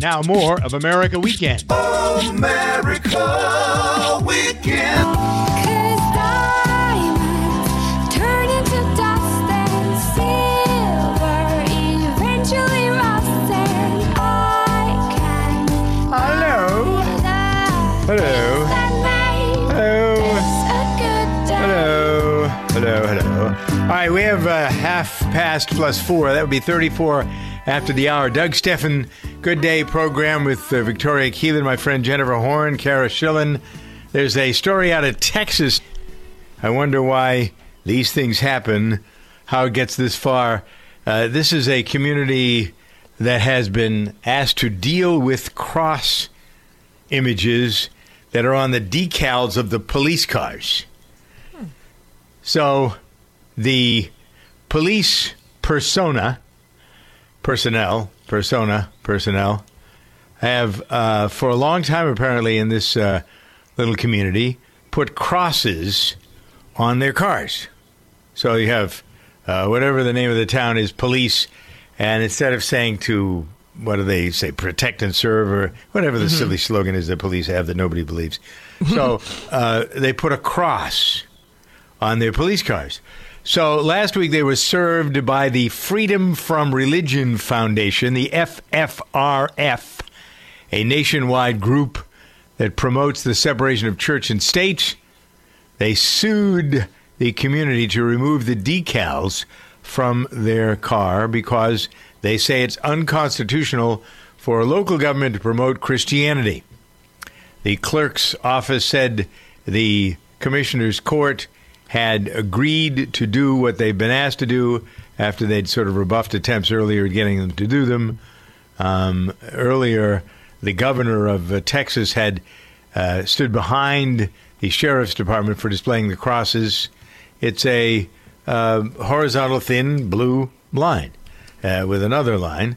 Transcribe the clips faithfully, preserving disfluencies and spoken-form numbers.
Now more of America Weekend. America Weekend. Hello. Hello. Hello. Hello. Hello. All right, we have uh, half past plus four. That would be thirty-four after the hour. Doug Steffen, Good Day program with uh, Victoria Keelan, my friend Jennifer Horn, Kara Schillen. There's a story out of Texas. I wonder why these things happen, how it gets this far. Uh, this is a community that has been asked to deal with cross images that are on the decals of the police cars. Hmm. So the police persona, personnel, persona, personnel, have uh, for a long time apparently in this uh, little community put crosses on their cars. So you have uh, whatever the name of the town is, police, and instead of saying to, what do they say, protect and serve, or whatever the mm-hmm. silly slogan is that police have that nobody believes. So uh, they put a cross on their police cars. So last week they were served by the Freedom from Religion Foundation, the F F R F, a nationwide group that promotes the separation of church and state. They sued the community to remove the decals from their car because they say it's unconstitutional for a local government to promote Christianity. The clerk's office said the commissioner's court had agreed to do what they've been asked to do after they'd sort of rebuffed attempts earlier at getting them to do them. Um, earlier, the governor of uh, Texas had uh, stood behind the sheriff's department for displaying the crosses. It's a uh, horizontal, thin, blue line. Uh, with another line,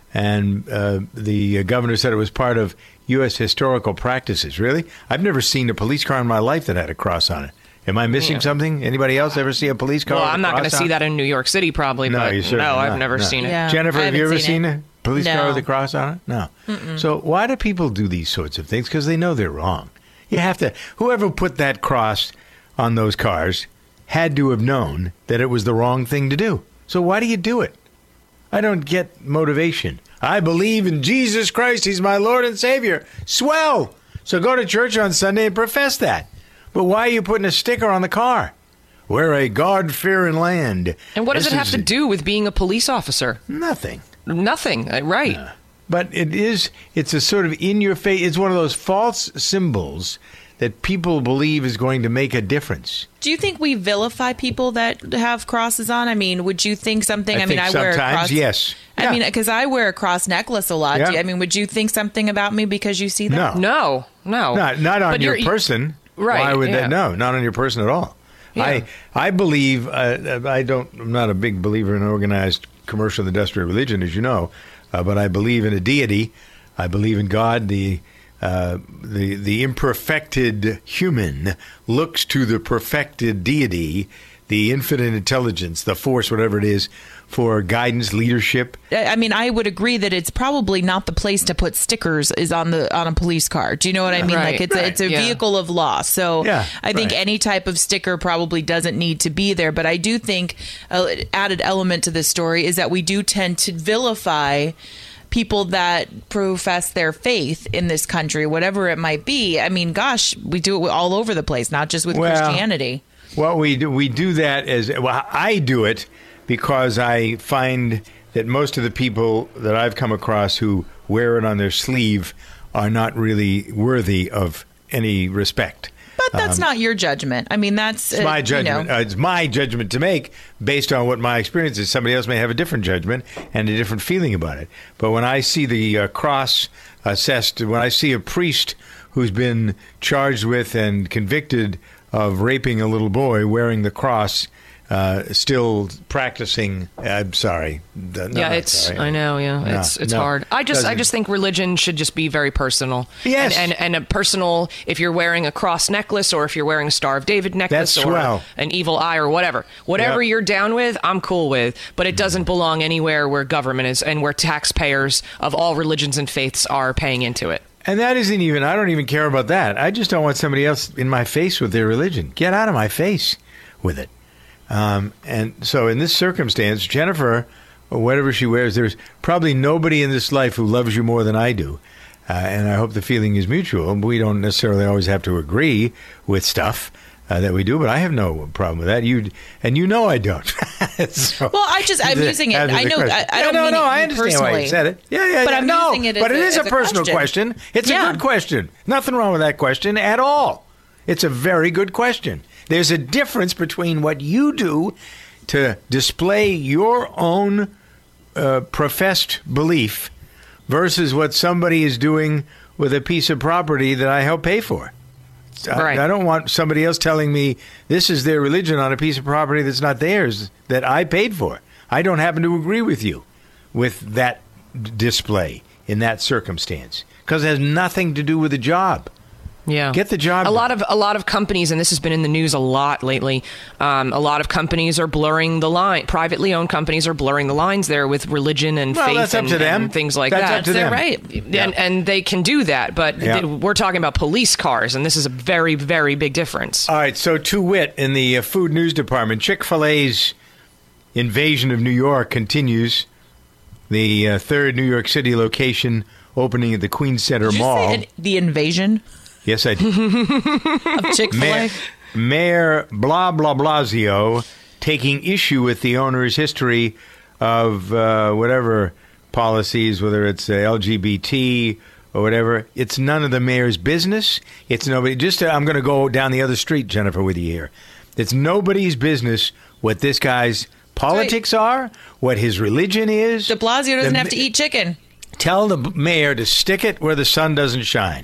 and uh, the governor said it was part of U S historical practices. Really? I've never seen a police car in my life that had a cross on it. Am I missing yeah. something? Anybody else ever see a police car? Well, I'm not going to see that in New York City, probably. No, but you certainly no, I've not. never no. seen it. Yeah, Jennifer, have you ever seen, seen a police no. car with a cross on it? No. Mm-mm. So why do people do these sorts of things? Because they know they're wrong. You have to. Whoever put that cross on those cars had to have known that it was the wrong thing to do. So why do you do it? I don't get motivation. I believe in Jesus Christ. He's my Lord and Savior. Swell. So go to church on Sunday and profess that. But why are you putting a sticker on the car? We're a God-fearing land. And what does this it have is, to do with being a police officer? Nothing. Nothing. Right. Uh, but it is, it's a sort of in-your-face, it's one of those false symbols that people believe is going to make a difference. Do you think we vilify people that have crosses on? I mean, would you think something? I, I mean, think I sometimes, wear a cross. Yes. I yeah. mean, because I wear a cross necklace a lot. Yeah. Do you, I mean, would you think something about me because you see that? No. No. No. Not, not on But your you're, person. Right. Why would yeah. that? No, not on your person at all. Yeah. I I believe uh, I don't. I'm not a big believer in organized commercial industrial religion, as you know, uh, but I believe in a deity. I believe in God. The uh, the the imperfected human looks to the perfected deity, the infinite intelligence, the force, whatever it is, for guidance, leadership. I mean, I would agree that it's probably not the place to put stickers is on the on a police car. Do you know what I mean? Right, like it's right, a, it's a yeah. vehicle of law. So yeah, I think right. any type of sticker probably doesn't need to be there. But I do think an added element to this story is that we do tend to vilify people that profess their faith in this country, whatever it might be. I mean, gosh, we do it all over the place, not just with well, Christianity. Well, we do, we do that as well. I do it because I find that most of the people that I've come across who wear it on their sleeve are not really worthy of any respect. But that's um, not your judgment. I mean, that's it's my uh, judgment. You know. uh, it's my judgment to make based on what my experience is. Somebody else may have a different judgment and a different feeling about it. But when I see the uh, cross assessed, when I see a priest who's been charged with and convicted of raping a little boy wearing the cross uh, still practicing. I'm sorry. No, yeah, not it's. sorry. I know. Yeah, No, it's it's no, hard. I just I doesn't- just think religion should just be very personal. Yes. and, and and a personal. If you're wearing a cross necklace, or if you're wearing a Star of David necklace, That's or swell. an evil eye, or whatever, whatever Yep. you're down with, I'm cool with. But it doesn't belong anywhere where government is and where taxpayers of all religions and faiths are paying into it. And that isn't even, I don't even care about that. I just don't want somebody else in my face with their religion. Get out of my face with it. Um, and so in this circumstance, Jennifer, or whatever she wears, there's probably nobody in this life who loves you more than I do. Uh, and I hope the feeling is mutual. We don't necessarily always have to agree with stuff uh, that we do, but I have no problem with that. You and you know I don't. So, Well, I just I'm the- using it. answer I the know. question. I, I Yeah, don't no, mean no, it I understand personally. why you said it. Yeah, yeah, But yeah. I'm no, using it as but it a- is a as a personal question. question. It's Yeah. a good question. Nothing wrong with that question at all. It's a very good question. There's a difference between what you do to display your own uh, professed belief versus what somebody is doing with a piece of property that I help pay for. I- Right. I don't want somebody else telling me this is their religion on a piece of property that's not theirs that I paid for. I don't happen to agree with you with that d- display in that circumstance because it has nothing to do with the job. Yeah, Get the job A done. lot of a lot of companies, and this has been in the news a lot lately. Um, a lot of companies are blurring the line. Privately owned companies are blurring the lines there with religion and Well, faith that's up and, to them. and things like That's that. up to They're them. right, Yeah. and and they can do that. But Yeah. th- we're talking about police cars, and this is a very very big difference. All right, so to wit, in the uh, food news department, Chick-fil-A's invasion of New York continues. The uh, third New York City location opening at the Queens Center Did you Mall. say an- the invasion Yes, I did. of Chick-fil-A? Mayor, Mayor blah blah Blasio taking issue with the owner's history of uh, whatever policies, whether it's uh, L G B T or whatever. It's none of the mayor's business. It's nobody. Just uh, I'm going to go down the other street, Jennifer, with you here. It's nobody's business what this guy's politics are, what his religion is. De Blasio doesn't The- have to eat chicken. Tell the mayor to stick it where the sun doesn't shine.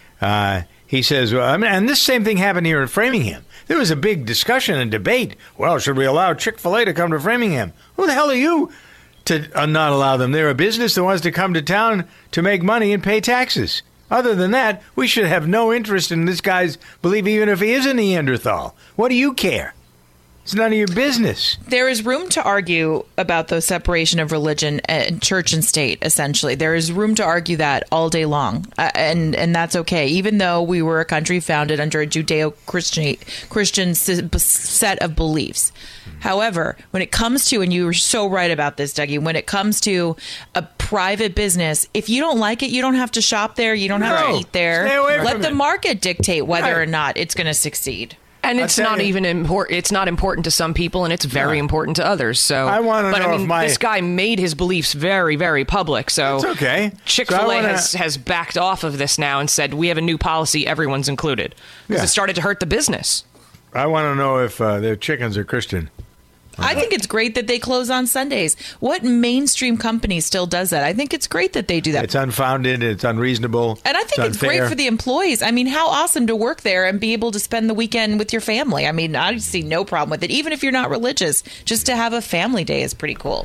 Uh, he says, well, I mean, and this same thing happened here in Framingham. There was a big discussion and debate. Well, should we allow Chick-fil-A to come to Framingham? Who the hell are you to uh, not allow them? They're a business that wants to come to town to make money and pay taxes. Other than that, we should have no interest in this guy's belief, even if he is a Neanderthal. What do you care? It's none of your business. There is room to argue about the separation of religion and church and state, essentially. There is room to argue that all day long, uh, and and that's okay. Even though we were a country founded under a Judeo-Christian Christian set of beliefs. However, when it comes to, and you were so right about this, Dougie, when it comes to a private business, if you don't like it, you don't have to shop there. You don't have No. to eat there. Stay away Let from the it. market dictate whether Right. or not it's going to succeed. And I'll it's tell not you. even important. It's not important to some people, and it's very No. important to others. So I wanna but know I if mean, my- this guy made his beliefs very, very public. So It's okay. Chick-fil-A So I wanna- has has backed off of this now and said we have a new policy. Everyone's included because Yeah. it started to hurt the business. I want to know if uh, their chickens are Christian. I think it's great that they close on Sundays. What mainstream company still does that? I think it's great that they do that. It's unfounded. It's unreasonable. and I think it's, unfair. great for the employees. I mean, how awesome to work there and be able to spend the weekend with your family. I mean, I see no problem with it. Even if you're not religious, just to have a family day is pretty cool.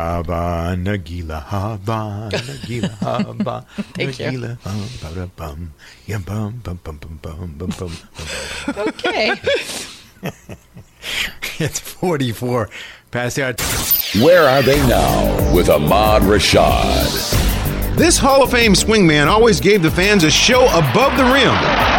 Haba Nagila Haba Nagila Haba Thank you. Nagila Haba bum ya bum bum bum bum bum bum bum bum. Okay. It's forty-four past the hour. Where are they now with Ahmad Rashad? This Hall of Fame swingman always gave the fans a show above the rim.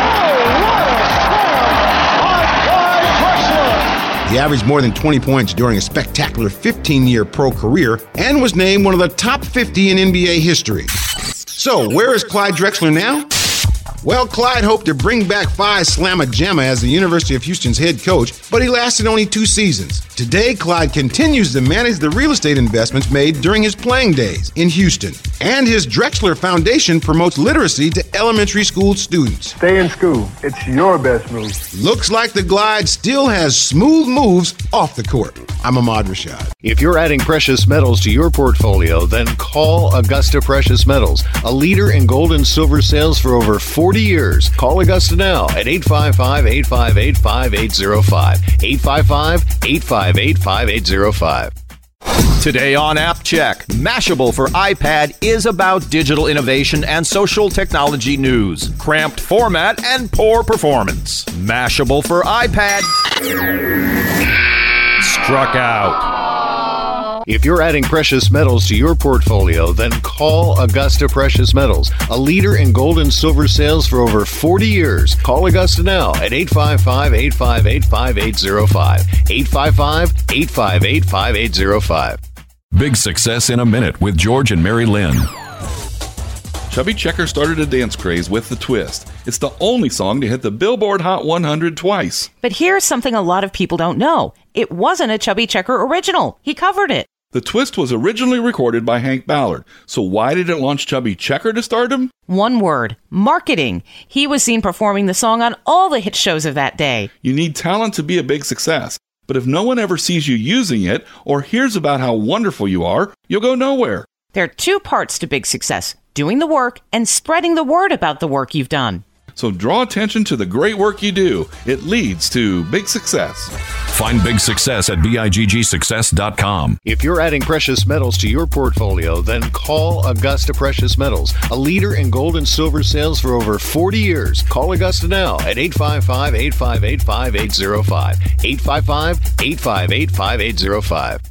He averaged more than twenty points during a spectacular fifteen-year pro career and was named one of the top fifty in N B A history. So, where is Clyde Drexler now? Well, Clyde hoped to bring back Phi Slama Jama as the University of Houston's head coach, but he lasted only two seasons. Today, Clyde continues to manage the real estate investments made during his playing days in Houston. And his Drexler Foundation promotes literacy to elementary school students. Stay in school. It's your best move. Looks like the Glide still has smooth moves off the court. I'm Ahmad Rashad. If you're adding precious metals to your portfolio, then call Augusta Precious Metals, a leader in gold and silver sales for over forty years. Call Augusta now at eight five five, eight five eight, five eight zero five, eight five five, eight five eight, five eight zero five. Today on App Check, Mashable for iPad is about digital innovation and social technology news. Cramped format and poor performance. Mashable for iPad struck out. If you're adding precious metals to your portfolio, then call Augusta Precious Metals, a leader in gold and silver sales for over forty years. Call Augusta now at eight five five, eight five eight, five eight zero five, eight five five, eight five eight, five eight zero five. Big Success in a Minute with George and Mary Lynn. Chubby Checker started a dance craze with The Twist. It's the only song to hit the Billboard Hot one hundred twice. But here's something a lot of people don't know. It wasn't a Chubby Checker original. He covered it. The Twist was originally recorded by Hank Ballard. So why did it launch Chubby Checker to stardom? One word: marketing. He was seen performing the song on all the hit shows of that day. You need talent to be a big success. But if no one ever sees you using it or hears about how wonderful you are, you'll go nowhere. There are two parts to big success: doing the work and spreading the word about the work you've done. So draw attention to the great work you do. It leads to big success. Find Big Success at big success dot com. If you're adding precious metals to your portfolio, then call Augusta Precious Metals, a leader in gold and silver sales for over forty years. Call Augusta now at eight five five, eight five eight, five eight zero five, eight five five, eight five eight, five eight zero five.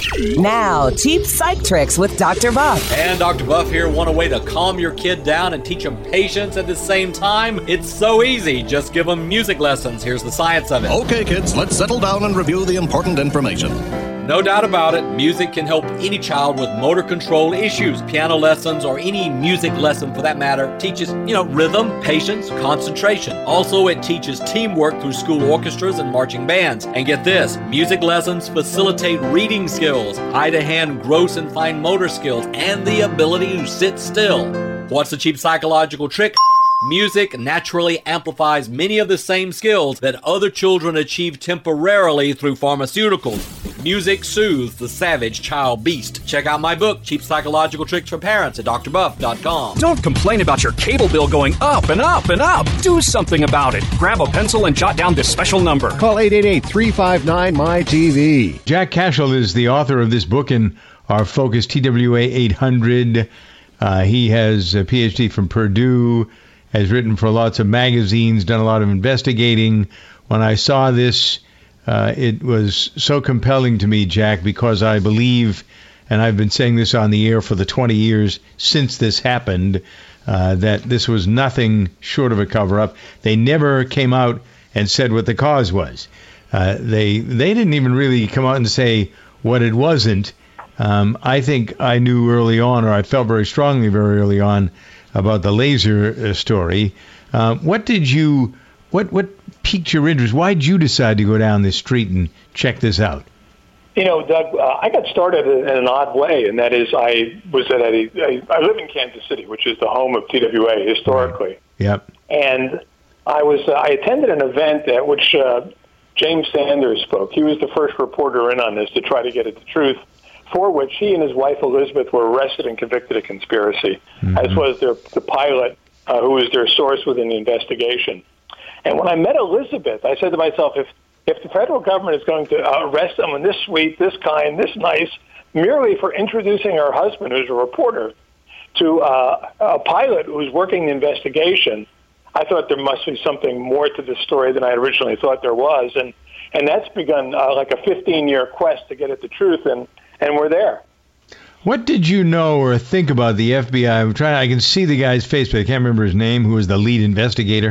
Now, cheap psych tricks with Doctor Buff. And Doctor Buff here. Want a way to calm your kid down and teach them patience at the same time? It's so easy. Just give them music lessons. Here's the science of it. Okay, kids, let's settle down and review the important information. No doubt about it, music can help any child with motor control issues. Piano lessons, or any music lesson for that matter, teaches, you know, rhythm, patience, concentration. Also, it teaches teamwork through school orchestras and marching bands. And get this, music lessons facilitate reading skills, eye-to-hand gross and fine motor skills, and the ability to sit still. What's the cheap psychological trick? Music naturally amplifies many of the same skills that other children achieve temporarily through pharmaceuticals. Music soothes the savage child beast. Check out my book, Cheap Psychological Tricks for Parents, at d r buff dot com. Don't complain about your cable bill going up and up and up. Do something about it. Grab a pencil and jot down this special number. Call eight eight eight, three five nine, M Y T V. Jack Cashel is the author of this book in our focus, T W A eight hundred. Uh, he has a P H D from Purdue, has written for lots of magazines, done a lot of investigating. When I saw this, uh, it was so compelling to me, Jack, because I believe, and I've been saying this on the air for the twenty years since this happened, uh, that this was nothing short of a cover-up. They never came out and said what the cause was. Uh, they they didn't even really come out and say what it wasn't. Um, I think I knew early on, or I felt very strongly very early on, about the laser uh, story. Uh, what did you, what what piqued your interest? Why did you decide to go down this street and check this out? You know, Doug, uh, I got started in an odd way, and that is I was at a, a, I live in Kansas City, which is the home of T W A historically. Right. Yep. And I was, uh, I attended an event at which uh, James Sanders spoke. He was the first reporter in on this to try to get at the truth, for which he and his wife Elizabeth were arrested and convicted of conspiracy, mm-hmm. as was their, the pilot uh, who was their source within the investigation. And when I met Elizabeth, I said to myself, if if the federal government is going to uh, arrest someone this sweet, this kind, this nice, merely for introducing her husband, who's a reporter, to uh, a pilot who's working the investigation, I thought there must be something more to the story than I originally thought there was. And, and that's begun uh, like a fifteen-year quest to get at the truth, and And we're there. What did you know or think about the F B I? I'm trying. I can see the guy's face, but I can't remember his name. Who was the lead investigator?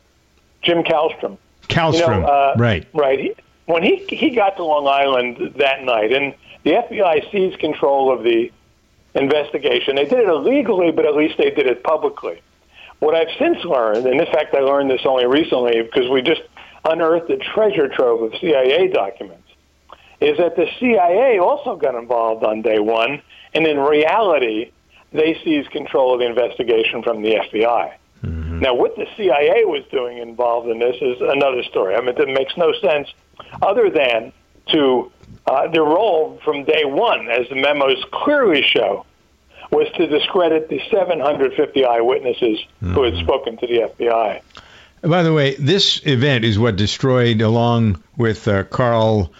Jim Kallstrom. Kallstrom, you know, uh, right? Right. He, when he he got to Long Island that night, and the F B I seized control of the investigation. They did it illegally, but at least they did it publicly. What I've since learned, and in fact I learned this only recently because we just unearthed a treasure trove of C I A documents, is that the C I A also got involved on day one, and in reality, they seized control of the investigation from the F B I. Mm-hmm. Now, what the C I A was doing involved in this is another story. I mean, it makes no sense other than to Uh, their role from day one, as the memos clearly show, was to discredit the seven hundred fifty eyewitnesses mm. who had spoken to the F B I. By the way, this event is what destroyed, along with uh, Carl,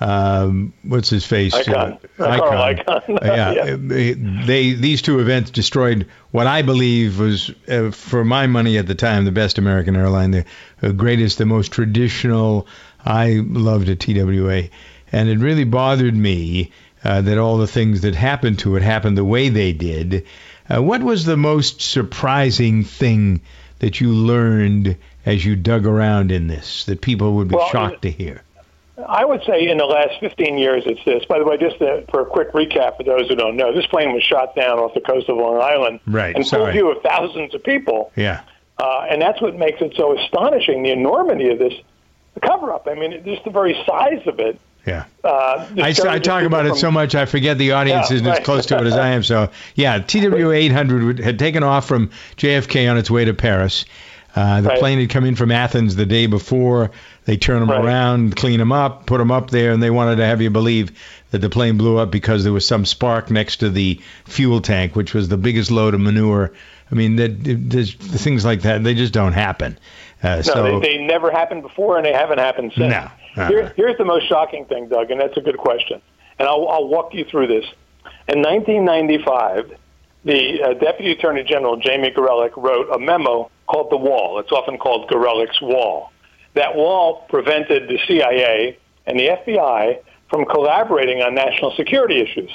um, what's his face? Icahn. Uh, uh, Carl Icahn. uh, yeah, yeah. They these two events destroyed what I believe was, uh, for my money at the time, the best American airline, the uh, greatest, the most traditional. I loved a T W A, and it really bothered me uh, that all the things that happened to it happened the way they did. Uh, what was the most surprising thing that you learned as you dug around in this, that people would be well, shocked to hear? I would say in the last fifteen years it's this. By the way, just to, for a quick recap for those who don't know, this plane was shot down off the coast of Long Island right, in full view of thousands of people. Yeah. Uh, and that's what makes it so astonishing, the enormity of this cover-up. I mean, just the very size of it. Yeah. Uh, I, I talk about it so much I forget the audience yeah, isn't right. as close to it as I am. So, yeah, T W A eight hundred had taken off from J F K on its way to Paris. Uh, the right. plane had come in from Athens the day before. They turned them right. around, clean them up, put them up there, and they wanted to have you believe that the plane blew up because there was some spark next to the fuel tank, which was the biggest load of manure. I mean, that, there's things like that, they just don't happen. Uh, no, so, they, they never happened before, and they haven't happened since. No. Uh-huh. Here, here's the most shocking thing, Doug, and that's a good question. And I'll, I'll walk you through this. In nineteen ninety-five, the uh, Deputy Attorney General, Jamie Gorelick, wrote a memo called The Wall. It's often called Gorelick's Wall. That wall prevented the C I A and the F B I from collaborating on national security issues.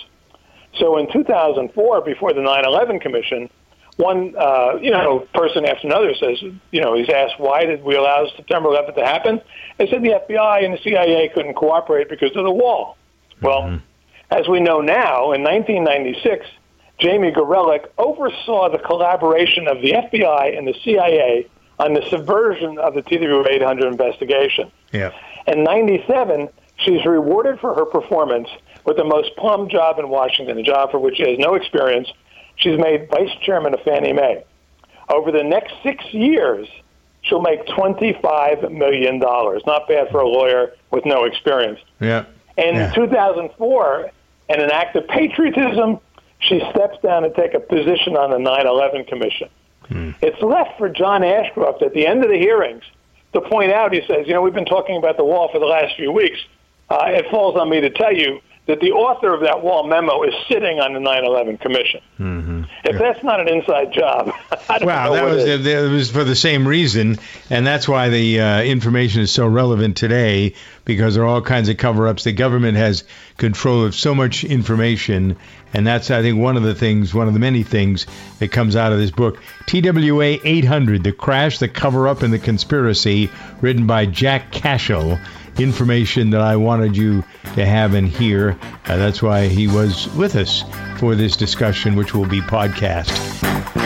So in two thousand four, before the nine eleven Commission, one uh, you know person after another says, you know, he's asked, why did we allow September eleventh to happen? They said the F B I and the C I A couldn't cooperate because of the wall. Mm-hmm. Well, as we know now, in nineteen ninety-six, Jamie Gorelick oversaw the collaboration of the F B I and the C I A on the subversion of the T W A eight hundred investigation. Yeah. In ninety-seven, she's rewarded for her performance with the most plum job in Washington, a job for which she has no experience. She's made vice chairman of Fannie Mae. Over the next six years, she'll make twenty-five million dollars. Not bad for a lawyer with no experience. Yeah. And yeah. in two thousand four, in an act of patriotism, she steps down and take a position on the nine eleven Commission. Hmm. It's left for John Ashcroft at the end of the hearings to point out, he says, you know, we've been talking about the wall for the last few weeks. Uh, it falls on me to tell you that the author of that wall memo is sitting on the nine eleven Commission. Mm-hmm. If that's not an inside job, I don't well, know that what was is. it was for the same reason, and that's why the uh, information is so relevant today, because there are all kinds of cover-ups. The government has control of so much information, and that's, I think, one of the things, one of the many things that comes out of this book. T W A eight hundred, The Crash, the Cover-Up, and the Conspiracy, written by Jack Cashel. Information that I wanted you to have and hear. Uh, that's why he was with us for this discussion, which will be podcast.